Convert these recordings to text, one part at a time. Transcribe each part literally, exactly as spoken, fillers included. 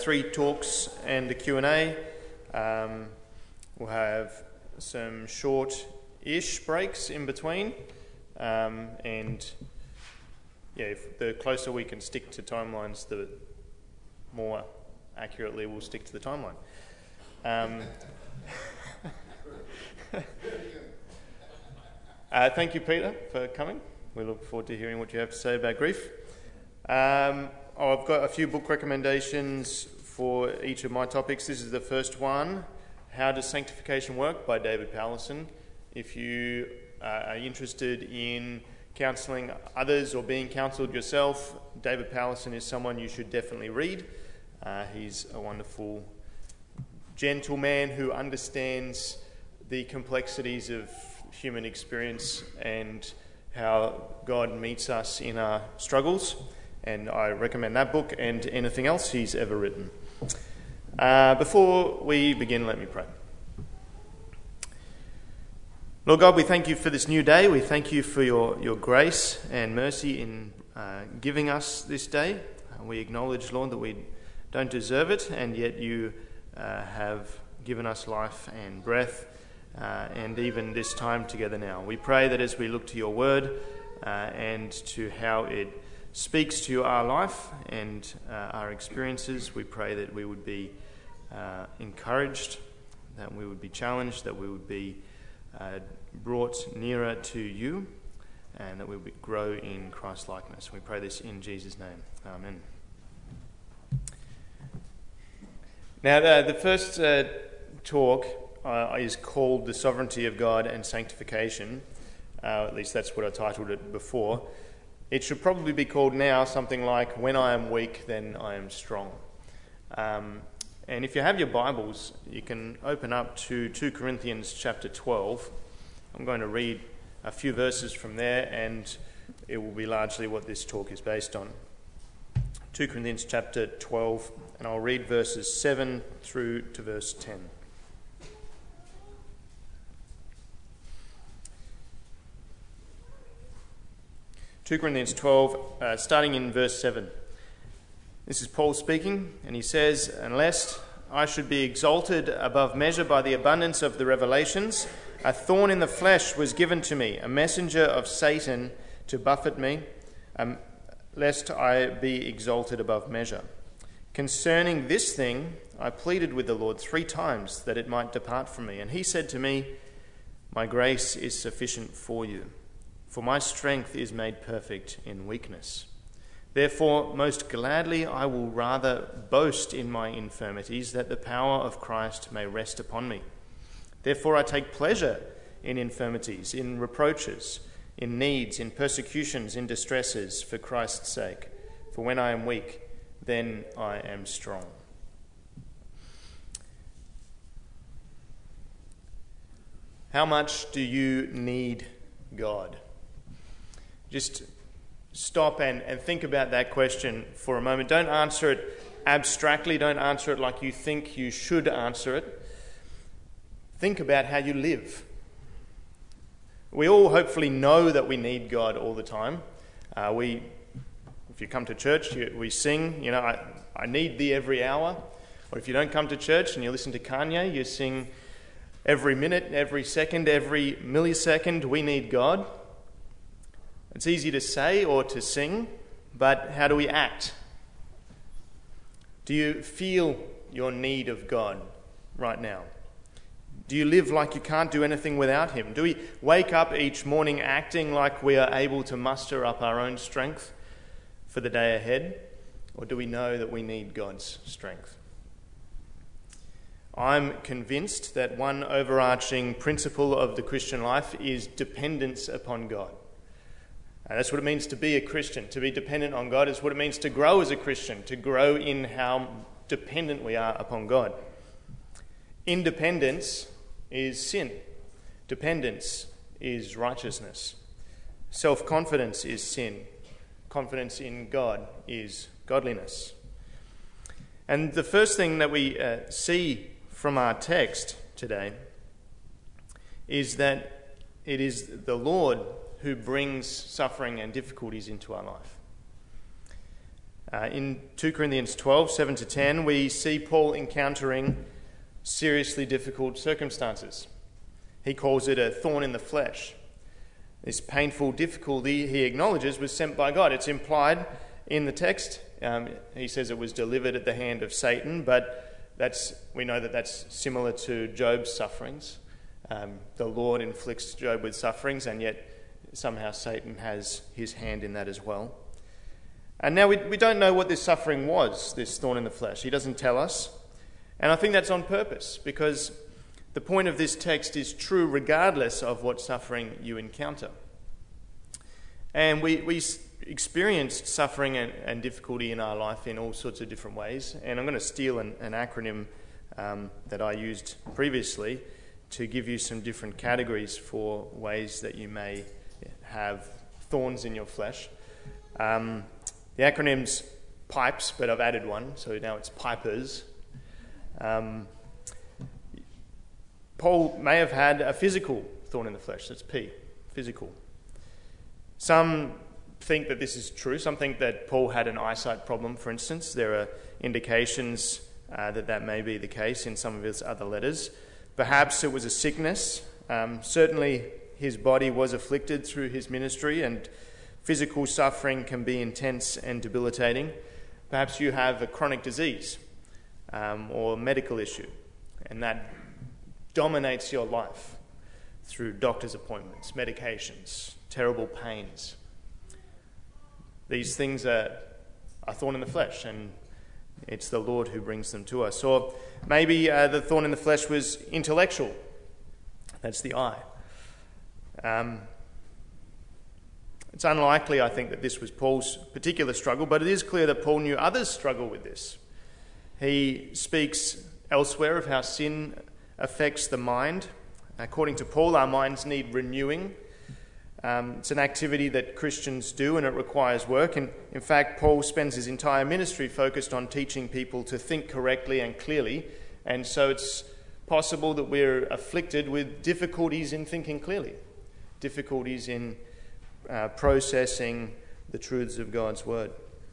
three talks and a Q and A. Um, we'll have some short-ish breaks in between, um, and yeah, if the closer we can stick to timelines, the more accurately we'll stick to the timeline. Um, uh, thank you, Peter, for coming. We look forward to hearing what you have to say about grief. Um, oh, I've got a few book recommendations for each of my topics. This is the first one, How Does Sanctification Work by David Powlison. If you uh, are interested in counselling others or being counselled yourself, David Powlison is someone you should definitely read. Uh, he's a wonderful gentleman who understands the complexities of human experience and how God meets us in our struggles. And I recommend that book and anything else he's ever written. Uh, before we begin, let me pray. Lord God, we thank you for this new day. We thank you for your, your grace and mercy in uh, giving us this day. Uh, we acknowledge, Lord, that we don't deserve it, and yet you uh, have given us life and breath, uh, and even this time together now. We pray that as we look to your word uh, and to how it speaks to our life and uh, our experiences, we pray that we would be uh, encouraged, that we would be challenged, that we would be uh, brought nearer to you, and that we would grow in Christ's likeness. We pray this in Jesus' name. Amen. Now, the, the first uh, talk uh, is called The Sovereignty of God and Sanctification. Uh, at least that's what I titled it before. It should probably be called now something like, When I am weak, then I am strong. Um, and if you have your Bibles, you can open up to two Corinthians chapter twelve. I'm going to read a few verses from there, and it will be largely what this talk is based on. two Corinthians chapter twelve, and I'll read verses seven through to verse ten. two Corinthians twelve, uh, starting in verse seven. This is Paul speaking, and he says, Unless I should be exalted above measure by the abundance of the revelations, a thorn in the flesh was given to me, a messenger of Satan to buffet me, um, lest I be exalted above measure. Concerning this thing, I pleaded with the Lord three times that it might depart from me. And he said to me, My grace is sufficient for you, for my strength is made perfect in weakness. Therefore, most gladly I will rather boast in my infirmities, that the power of Christ may rest upon me. Therefore I take pleasure in infirmities, in reproaches, in needs, in persecutions, in distresses, for Christ's sake. For when I am weak, then I am strong. How much do you need God? Just stop and, and think about that question for a moment. Don't answer it abstractly. Don't answer it like you think you should answer it. Think about how you live. We all hopefully know that we need God all the time. Uh, we, if you come to church, you, we sing, you know, I, I need thee every hour. Or if you don't come to church and you listen to Kanye, you sing every minute, every second, every millisecond, we need God. It's easy to say or to sing, but how do we act? Do you feel your need of God right now? Do you live like you can't do anything without him? Do we wake up each morning acting like we are able to muster up our own strength for the day ahead? Or do we know that we need God's strength? I'm convinced that one overarching principle of the Christian life is dependence upon God. And that's what it means to be a Christian. To be dependent on God is what it means to grow as a Christian, to grow in how dependent we are upon God. Independence is sin. Dependence is righteousness. Self-confidence is sin. Confidence in God is godliness. And the first thing that we uh, see from our text today is that it is the Lord who brings suffering and difficulties into our life. Uh, in two Corinthians twelve, seven to ten, we see Paul encountering seriously difficult circumstances. He calls it a thorn in the flesh. This painful difficulty, he acknowledges, was sent by God. It's implied in the text. Um, he says it was delivered at the hand of Satan, but that's we know that that's similar to Job's sufferings. Um, the Lord inflicts Job with sufferings, and yet somehow Satan has his hand in that as well. And now we, we don't know what this suffering was, this thorn in the flesh. He doesn't tell us. And I think that's on purpose, because the point of this text is true regardless of what suffering you encounter. And we, we experienced suffering and, and difficulty in our life in all sorts of different ways. And I'm going to steal an, an acronym um, that I used previously to give you some different categories for ways that you may have thorns in your flesh. Um, the acronym's PIPES, but I've added one, so now it's PIPERS. Um, Paul may have had a physical thorn in the flesh. That's P, physical. Some think that this is true. Some think that Paul had an eyesight problem, for instance. There are indications uh, that that may be the case in some of his other letters. Perhaps it was a sickness. Um, certainly his body was afflicted through his ministry, and physical suffering can be intense and debilitating. Perhaps you have a chronic disease um, or medical issue, and that dominates your life through doctor's appointments, medications, terrible pains. These things are a thorn in the flesh, and it's the Lord who brings them to us. Or maybe uh, the thorn in the flesh was intellectual. That's the I. Um, it's unlikely, I think, that this was Paul's particular struggle, but it is clear that Paul knew others struggle with this. He speaks elsewhere of how sin affects the mind. According to Paul, our minds need renewing. Um, it's an activity that Christians do, and it requires work. And in fact, Paul spends his entire ministry focused on teaching people to think correctly and clearly. And so it's possible that we're afflicted with difficulties in thinking clearly, difficulties in uh, processing the truths of God's word.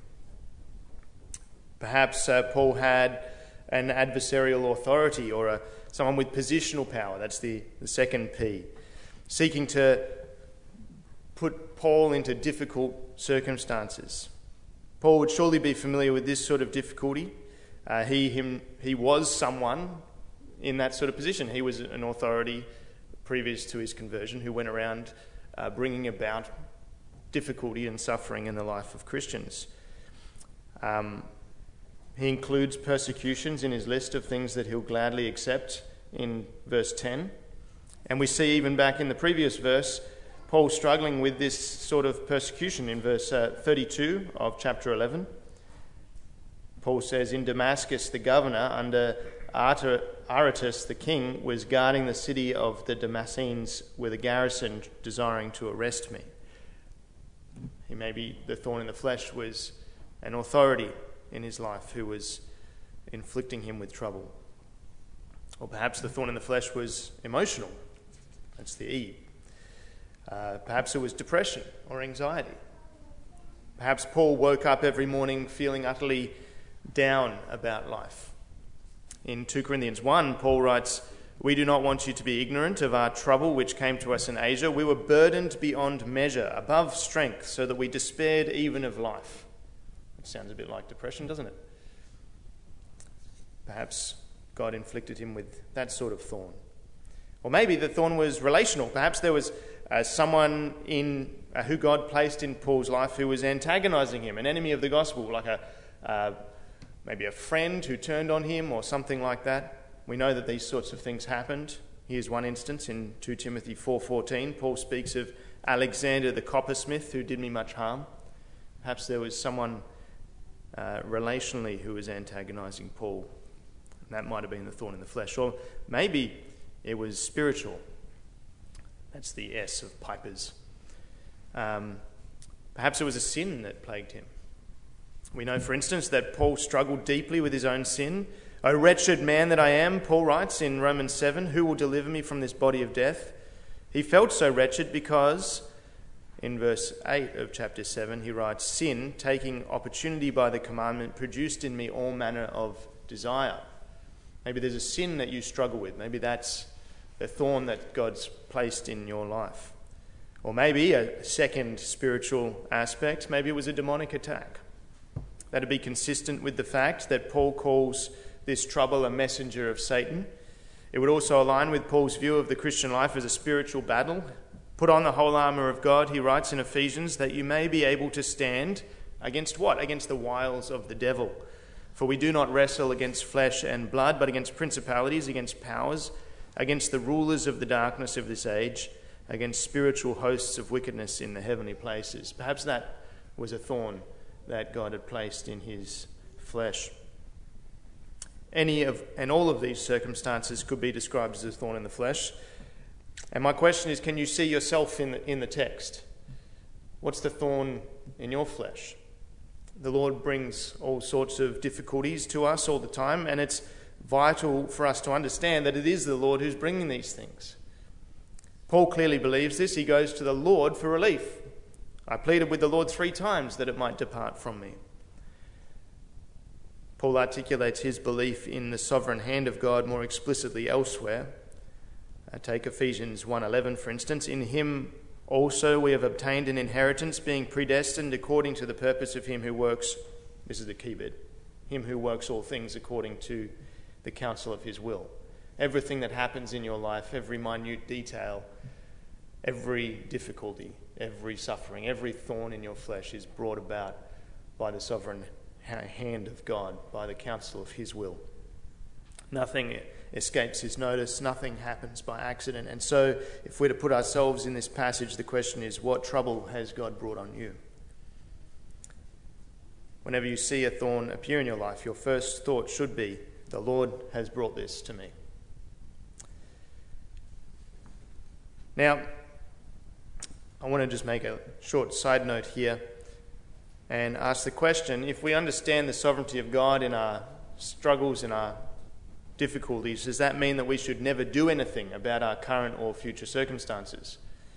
Perhaps uh, Paul had an adversarial authority, or a someone with positional power. That's the, the second P. Seeking to put Paul into difficult circumstances. Paul would surely be familiar with this sort of difficulty. Uh, he, him, he was someone in that sort of position. He was an authority previous to his conversion who went around uh, bringing about difficulty and suffering in the life of Christians. Um, He includes persecutions in his list of things that he'll gladly accept in verse ten. And we see even back in the previous verse, Paul struggling with this sort of persecution in verse uh, thirty-two of chapter eleven. Paul says, "In Damascus, the governor under Aretas the king was guarding the city of the Damascenes with a garrison desiring to arrest me." He maybe the thorn in the flesh was an authority in his life who was inflicting him with trouble. Or perhaps the thorn in the flesh was emotional. That's the E. Uh, perhaps it was depression or anxiety. Perhaps Paul woke up every morning feeling utterly down about life. In two Corinthians one, Paul writes, "We do not want you to be ignorant of our trouble which came to us in Asia. We were burdened beyond measure, above strength, so that we despaired even of life." It sounds a bit like depression, doesn't it? Perhaps God inflicted him with that sort of thorn. Or maybe the thorn was relational. Perhaps there was uh, someone in uh, who God placed in Paul's life who was antagonizing him, an enemy of the gospel, like a uh, maybe a friend who turned on him or something like that. We know that these sorts of things happened. Here's one instance in two Timothy four fourteen. Paul speaks of Alexander the coppersmith who did me much harm. Perhaps there was someone Uh, relationally who was antagonizing Paul. And that might have been the thorn in the flesh. Or maybe it was spiritual. That's the S of Pipers. Um, perhaps it was a sin that plagued him. We know, for instance, that Paul struggled deeply with his own sin. "O wretched man that I am," Paul writes in Romans seven, "who will deliver me from this body of death?" He felt so wretched because In verse eight of chapter seven, he writes, "Sin, taking opportunity by the commandment, produced in me all manner of desire." Maybe there's a sin that you struggle with. Maybe that's the thorn that God's placed in your life. Or maybe a second spiritual aspect, maybe it was a demonic attack. That'd be consistent with the fact that Paul calls this trouble a messenger of Satan. It would also align with Paul's view of the Christian life as a spiritual battle. "Put on the whole armour of God," he writes in Ephesians, "that you may be able to stand against" what? Against the wiles of the devil. "For we do not wrestle against flesh and blood, but against principalities, against powers, against the rulers of the darkness of this age, against spiritual hosts of wickedness in the heavenly places." Perhaps that was a thorn that God had placed in his flesh. Any of and all of these circumstances could be described as a thorn in the flesh. And my question is, can you see yourself in the, in the text? What's the thorn in your flesh? The Lord brings all sorts of difficulties to us all the time, and it's vital for us to understand that it is the Lord who's bringing these things. Paul clearly believes this. He goes to the Lord for relief. "I pleaded with the Lord three times that it might depart from me." Paul articulates his belief in the sovereign hand of God more explicitly elsewhere. Uh, take Ephesians one eleven, for instance. "In him also we have obtained an inheritance, being predestined according to the purpose of him who works," this is the key bit, "him who works all things according to the counsel of his will." Everything that happens in your life, every minute detail, every difficulty, every suffering, every thorn in your flesh is brought about by the sovereign hand of God, by the counsel of his will. Nothing escapes his notice, nothing happens by accident. And so, if we're to put ourselves in this passage, the question is, what trouble has God brought on you? Whenever you see a thorn appear in your life, your first thought should be, "The Lord has brought this to me." Now, I want to just make a short side note here and ask the question, if we understand the sovereignty of God in our struggles, in our difficulties, does that mean that we should never do anything about our current or future circumstances?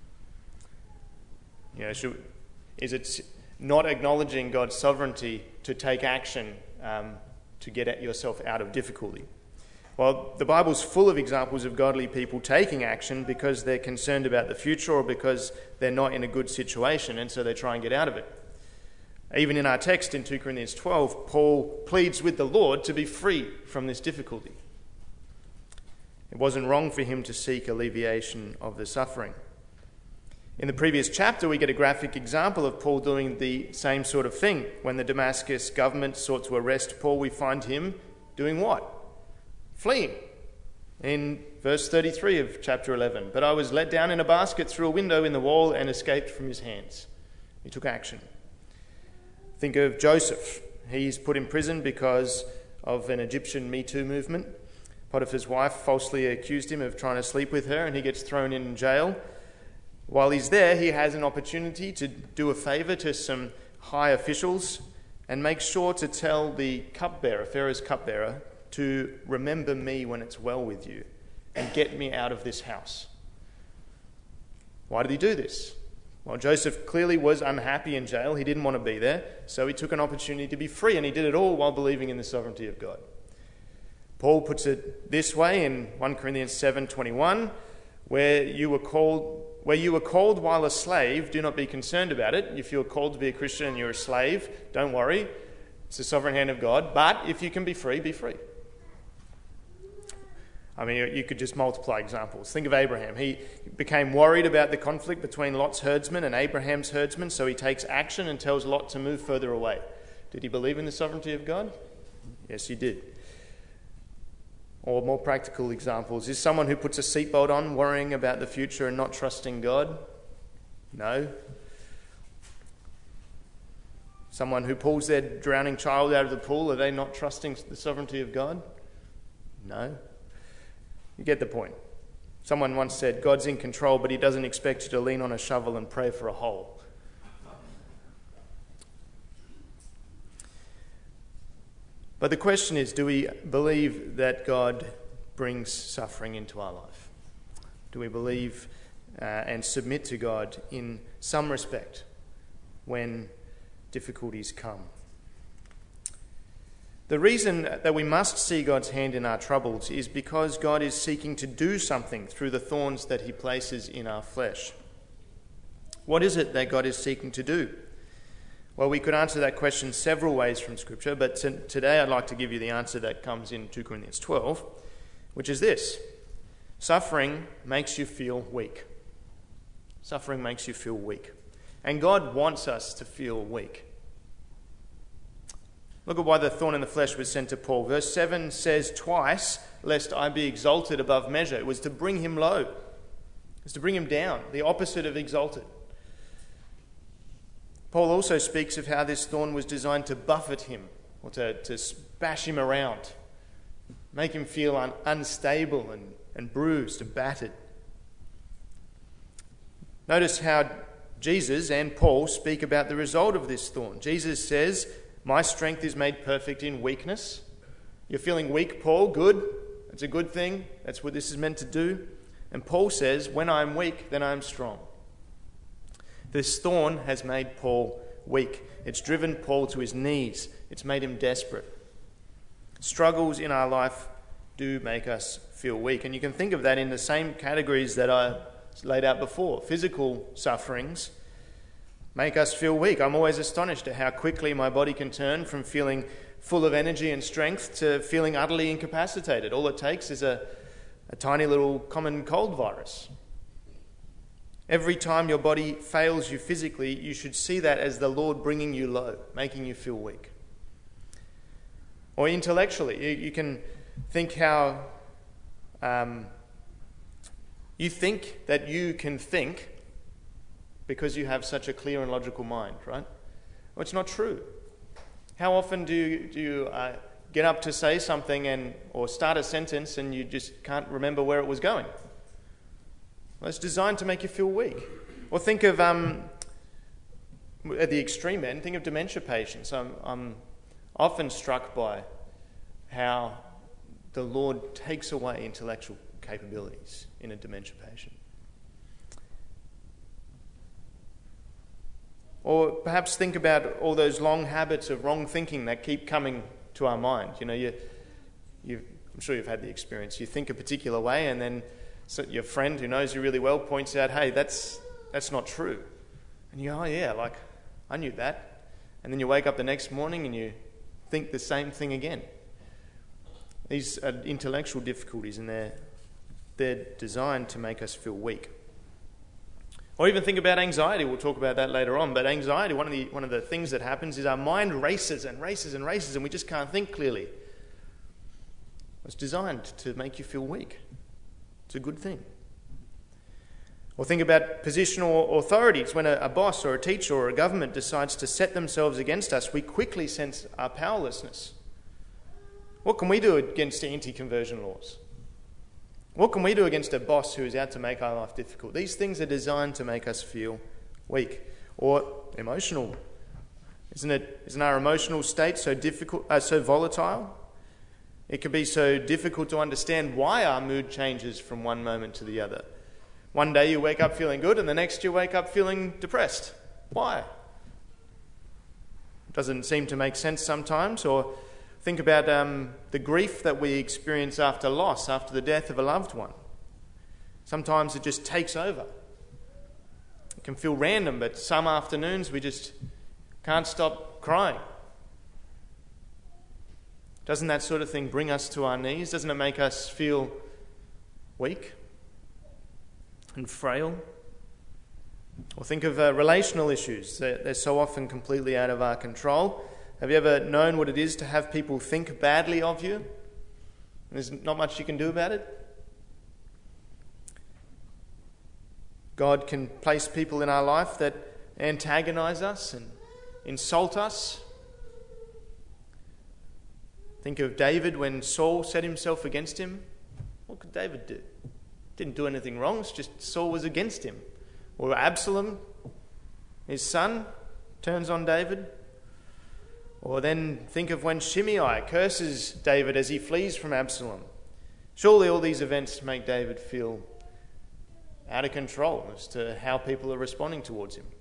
You know, should, is it not acknowledging God's sovereignty to take action um, to get yourself out of difficulty? Well, the Bible's full of examples of godly people taking action because they're concerned about the future or because they're not in a good situation, and so they try and get out of it. Even in our text in two Corinthians twelve, Paul pleads with the Lord to be free from this difficulty. It wasn't wrong for him to seek alleviation of the suffering. In the previous chapter, we get a graphic example of Paul doing the same sort of thing. When the Damascus government sought to arrest Paul, we find him doing what? Fleeing. In verse thirty-three of chapter eleven, "But I was let down in a basket through a window in the wall and escaped from his hands." He took action. Think of Joseph. He's put in prison because of an Egyptian Me Too movement. Potiphar's wife falsely accused him of trying to sleep with her, and he gets thrown in jail. While he's there, he has an opportunity to do a favour to some high officials and make sure to tell the cupbearer, Pharaoh's cupbearer, to remember me when it's well with you and get me out of this house. Why did he do this? Well, Joseph clearly was unhappy in jail. He didn't want to be there, so he took an opportunity to be free, and he did it all while believing in the sovereignty of God. Paul puts it this way in First Corinthians seven twenty-one, where you were called where you were called while a slave, do not be concerned about it. If you're called to be a Christian and you're a slave, don't worry. It's the sovereign hand of God. But if you can be free, be free. I mean, you could just multiply examples. Think of Abraham. He became worried about the conflict between Lot's herdsmen and Abraham's herdsmen, so he takes action and tells Lot to move further away. Did he believe in the sovereignty of God? Yes, he did. Or more practical examples. Is someone who puts a seatbelt on worrying about the future and not trusting God? No. Someone who pulls their drowning child out of the pool, are they not trusting the sovereignty of God? No. You get the point. Someone once said, God's in control, but he doesn't expect you to lean on a shovel and pray for a hole. But the question is, do we believe that God brings suffering into our life? Do we believe uh, and submit to God in some respect when difficulties come. The reason that we must see God's hand in our troubles is because God is seeking to do something through the thorns that he places in our flesh. What is it that God is seeking to do? Well, we could answer that question several ways from Scripture, but t- today I'd like to give you the answer that comes in two Corinthians twelve, which is this: suffering makes you feel weak. Suffering makes you feel weak. And God wants us to feel weak. Look at why the thorn in the flesh was sent to Paul. Verse seven says twice, lest I be exalted above measure. It was to bring him low. It was to bring him down, the opposite of exalted. Paul also speaks of how this thorn was designed to buffet him, or to, to bash him around, make him feel un, unstable and, and bruised and battered. Notice how Jesus and Paul speak about the result of this thorn. Jesus says, my strength is made perfect in weakness. You're feeling weak, Paul? Good. That's a good thing. That's what this is meant to do. And Paul says, when I'm weak, then I'm strong. This thorn has made Paul weak. It's driven Paul to his knees. It's made him desperate. Struggles in our life do make us feel weak. And you can think of that in the same categories that I laid out before. Physical sufferings make us feel weak. I'm always astonished at how quickly my body can turn from feeling full of energy and strength to feeling utterly incapacitated. All it takes is a, a tiny little common cold virus. Every time your body fails you physically, you should see that as the Lord bringing you low, making you feel weak. Or intellectually, you, you can think how um, you think that you can think because you have such a clear and logical mind, right? Well, it's not true. How often do you, do you uh, get up to say something and or start a sentence and you just can't remember where it was going? Well, it's designed to make you feel weak. Or think of, um, at the extreme end, think of dementia patients. I'm, I'm often struck by how the Lord takes away intellectual capabilities in a dementia patient. Or perhaps think about all those long habits of wrong thinking that keep coming to our mind. You know, you, you, I'm sure you've had the experience. You think a particular way and then so your friend who knows you really well points out, hey, that's that's not true. And you go, oh yeah, like, I knew that. And then you wake up the next morning and you think the same thing again. These are intellectual difficulties and they're, they're designed to make us feel weak. Or even think about anxiety. We'll talk about that later on. But anxiety, one of the one of the things that happens is our mind races and races and races and we just can't think clearly. It's designed to make you feel weak. It's a good thing. Or think about positional authorities. When a, a boss or a teacher or a government decides to set themselves against us, we quickly sense our powerlessness. What can we do against anti-conversion laws? What can we do against a boss who is out to make our life difficult? These things are designed to make us feel weak. Or emotional. Isn't it? Isn't our emotional state so difficult, uh, so volatile? It can be so difficult to understand why our mood changes from one moment to the other. One day you wake up feeling good and the next you wake up feeling depressed. Why? It doesn't seem to make sense sometimes. Or think about um, the grief that we experience after loss, after the death of a loved one. Sometimes it just takes over. It can feel random, but some afternoons we just can't stop crying. Doesn't that sort of thing bring us to our knees? Doesn't it make us feel weak and frail? Or think of uh, relational issues. They're, they're so often completely out of our control. Have you ever known what it is to have people think badly of you? And there's not much you can do about it? God can place people in our life that antagonize us and insult us. Think of David when Saul set himself against him. What could David do? Didn't do anything wrong, it's just Saul was against him. Or Absalom, his son, turns on David. Or then think of when Shimei curses David as he flees from Absalom. Surely all these events make David feel out of control as to how people are responding towards him.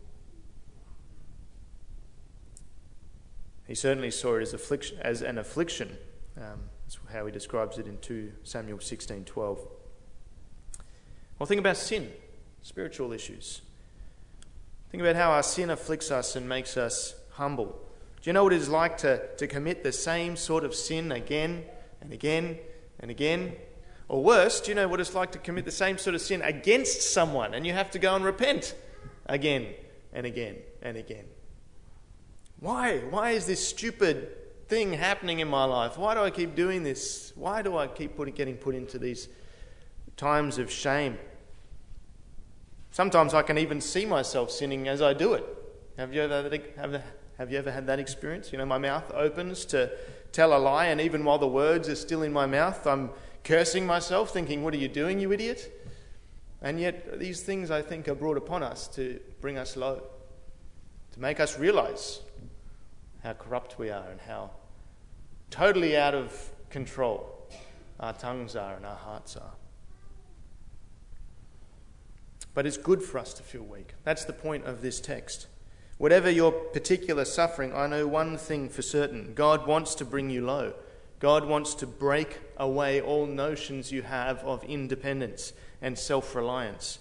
He certainly saw it as, affliction, as an affliction. Um, that's how he describes it in two Samuel sixteen twelve. Well, think about sin, spiritual issues. Think about how our sin afflicts us and makes us humble. Do you know what it is like to, to commit the same sort of sin again and again and again? Or worse, do you know what it's like to commit the same sort of sin against someone and you have to go and repent again and again and again? Why? Why is this stupid thing happening in my life? Why do I keep doing this? Why do I keep put, getting put into these times of shame? Sometimes I can even see myself sinning as I do it. Have you ever have, have you ever had that experience? You know, my mouth opens to tell a lie, and even while the words are still in my mouth, I'm cursing myself, thinking, "What are you doing, you idiot?" And yet these things, I think, are brought upon us to bring us low, to make us realize how corrupt we are and how totally out of control our tongues are and our hearts are. But it's good for us to feel weak. That's the point of this text. Whatever your particular suffering, I know one thing for certain. God wants to bring you low. God wants to break away all notions you have of independence and self-reliance.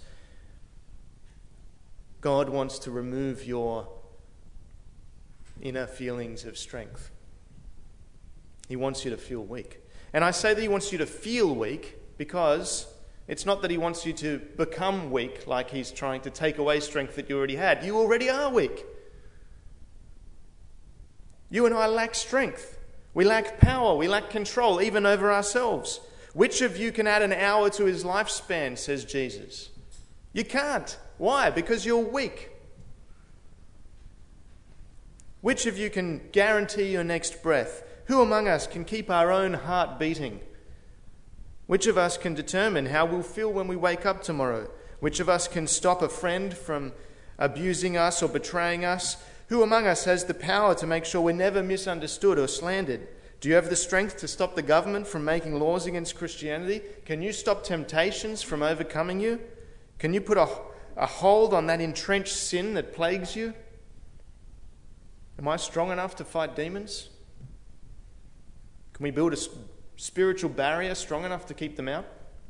God wants to remove your inner feelings of strength. He wants you to feel weak. And I say that he wants you to feel weak because it's not that he wants you to become weak, like he's trying to take away strength that you already had. You already are weak. You and I lack strength. We lack power. We lack control, even over ourselves. Which of you can add an hour to his lifespan, says Jesus? You can't. Why? Because you're weak. Which of you can guarantee your next breath? Who among us can keep our own heart beating? Which of us can determine how we'll feel when we wake up tomorrow? Which of us can stop a friend from abusing us or betraying us? Who among us has the power to make sure we're never misunderstood or slandered? Do you have the strength to stop the government from making laws against Christianity? Can you stop temptations from overcoming you? Can you put a, a hold on that entrenched sin that plagues you? Am I strong enough to fight demons? Can we build a spiritual barrier strong enough to keep them out?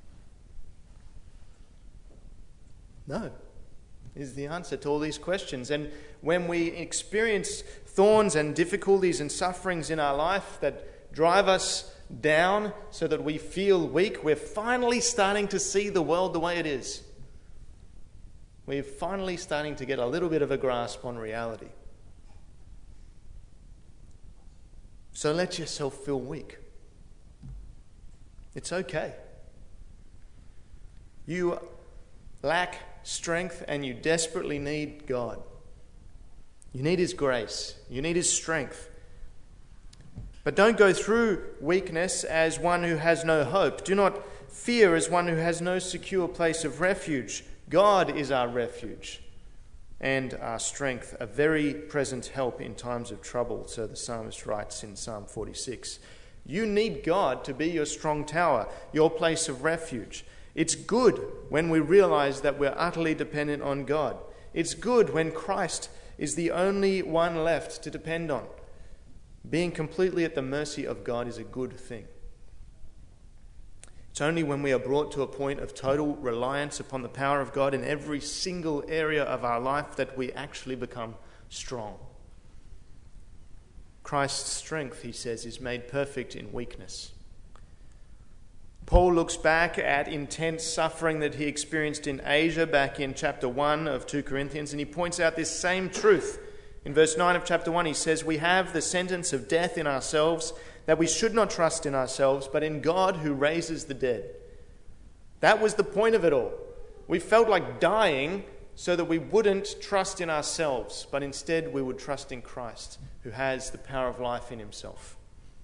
No, is the answer to all these questions. And when we experience thorns and difficulties and sufferings in our life that drive us down so that we feel weak, we're finally starting to see the world the way it is. We're finally starting to get a little bit of a grasp on reality. So let yourself feel weak. It's okay. You lack strength and you desperately need God. You need his grace. You need his strength. But don't go through weakness as one who has no hope. Do not fear as one who has no secure place of refuge. God is our refuge and our strength, a very present help in times of trouble, so the psalmist writes in Psalm forty-six. You need God to be your strong tower, your place of refuge. It's good when we realize that we're utterly dependent on God. It's good when Christ is the only one left to depend on. Being completely at the mercy of God is a good thing. It's only when we are brought to a point of total reliance upon the power of God in every single area of our life that we actually become strong. Christ's strength, he says, is made perfect in weakness. Paul looks back at intense suffering that he experienced in Asia back in chapter one of Second Corinthians, and he points out this same truth. In verse nine of chapter one, he says, "We have the sentence of death in ourselves, that we should not trust in ourselves, but in God who raises the dead." That was the point of it all. We felt like dying so that we wouldn't trust in ourselves, but instead we would trust in Christ, who has the power of life in himself.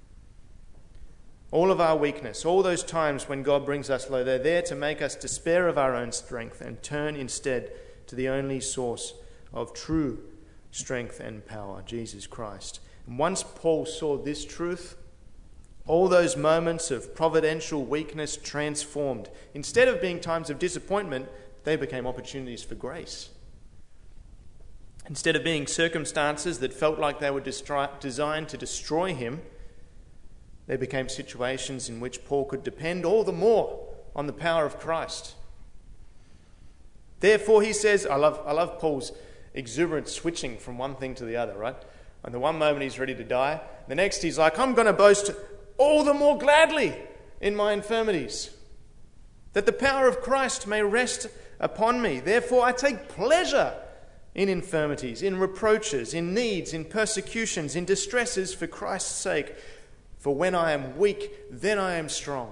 All of our weakness, all those times when God brings us low, they're there to make us despair of our own strength and turn instead to the only source of true strength and power, Jesus Christ. And once Paul saw this truth, all those moments of providential weakness transformed. Instead of being times of disappointment, they became opportunities for grace. Instead of being circumstances that felt like they were destri- designed to destroy him, they became situations in which Paul could depend all the more on the power of Christ. Therefore, he says, I love, I love Paul's exuberant switching from one thing to the other, right? And the one moment he's ready to die, the next he's like, I'm going to boast all the more gladly in my infirmities, that the power of Christ may rest upon me. Therefore, I take pleasure in infirmities, in reproaches, in needs, in persecutions, in distresses for Christ's sake. For when I am weak, then I am strong.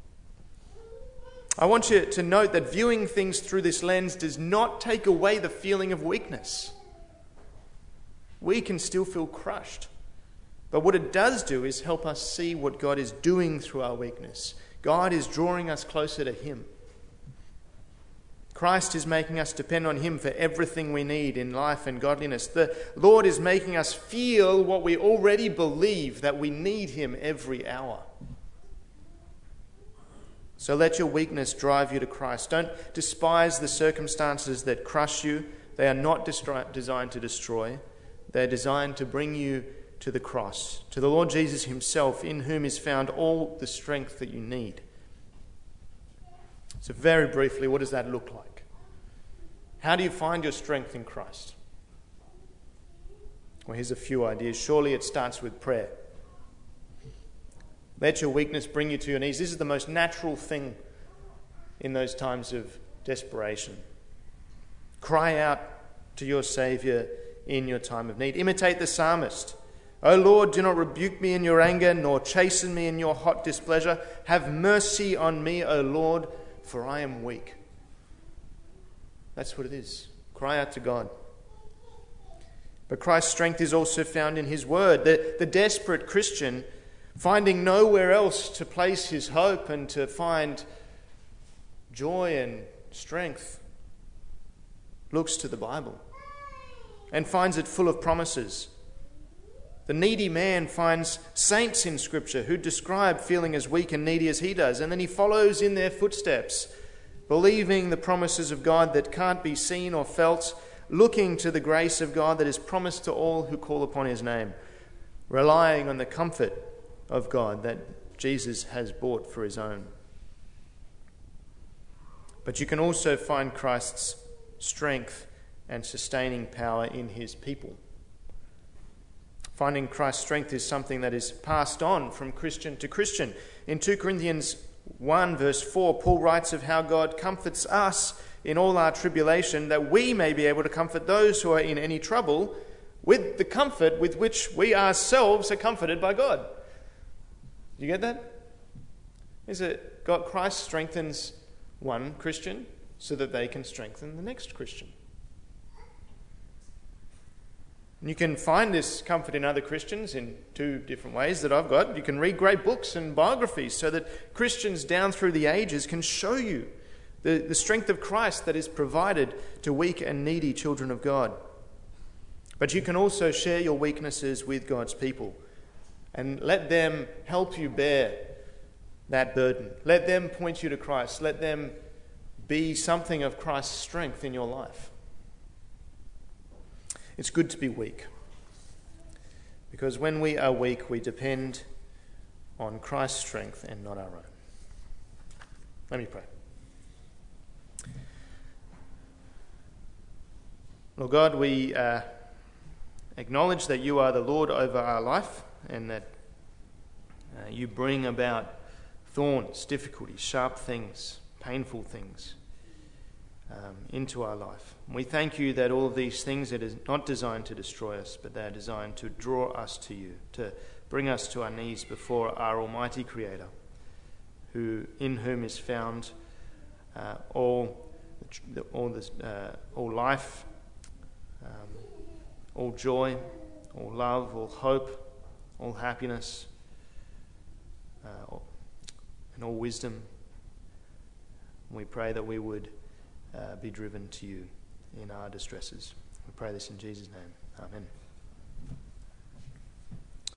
I want you to note that viewing things through this lens does not take away the feeling of weakness. We can still feel crushed. But what it does do is help us see what God is doing through our weakness. God is drawing us closer to Him. Christ is making us depend on Him for everything we need in life and godliness. The Lord is making us feel what we already believe, that we need Him every hour. So let your weakness drive you to Christ. Don't despise the circumstances that crush you. They are not destri- designed to destroy. They are designed to bring you to the cross, to the Lord Jesus Himself, in whom is found all the strength that you need. So very briefly, what does that look like? How do you find your strength in Christ? Well, here's a few ideas. Surely it starts with prayer. Let your weakness bring you to your knees. This is the most natural thing in those times of desperation. Cry out to your Saviour in your time of need. Imitate the psalmist. O Lord, do not rebuke me in your anger, nor chasten me in your hot displeasure. Have mercy on me, O Lord, for I am weak. That's what it is. Cry out to God. But Christ's strength is also found in His word. The, the desperate Christian, finding nowhere else to place his hope and to find joy and strength, looks to the Bible and finds it full of promises. The needy man finds saints in Scripture who describe feeling as weak and needy as he does, and then he follows in their footsteps, believing the promises of God that can't be seen or felt, looking to the grace of God that is promised to all who call upon His name, relying on the comfort of God that Jesus has bought for His own. But you can also find Christ's strength and sustaining power in His people. Finding Christ's strength is something that is passed on from Christian to Christian. In Second Corinthians one verse four, Paul writes of how God comforts us in all our tribulation, that we may be able to comfort those who are in any trouble with the comfort with which we ourselves are comforted by God. You get that? Is it God, Christ strengthens one Christian so that they can strengthen the next Christian. And you can find this comfort in other Christians in two different ways that I've got. You can read great books and biographies so that Christians down through the ages can show you the, the strength of Christ that is provided to weak and needy children of God. But you can also share your weaknesses with God's people and let them help you bear that burden. Let them point you to Christ. Let them be something of Christ's strength in your life. It's good to be weak, because when we are weak, we depend on Christ's strength and not our own. Let me pray. Lord God, we uh, acknowledge that you are the Lord over our life, and that uh, you bring about thorns, difficulties, sharp things, painful things um, into our life. We thank you that all of these things are not designed to destroy us, but they are designed to draw us to you, to bring us to our knees before our Almighty Creator, who in whom is found uh, all, all, this, uh, all life, um, all joy, all love, all hope, all happiness, uh, and all wisdom. We pray that we would uh, be driven to you in our distresses. We pray this in Jesus' name. Amen.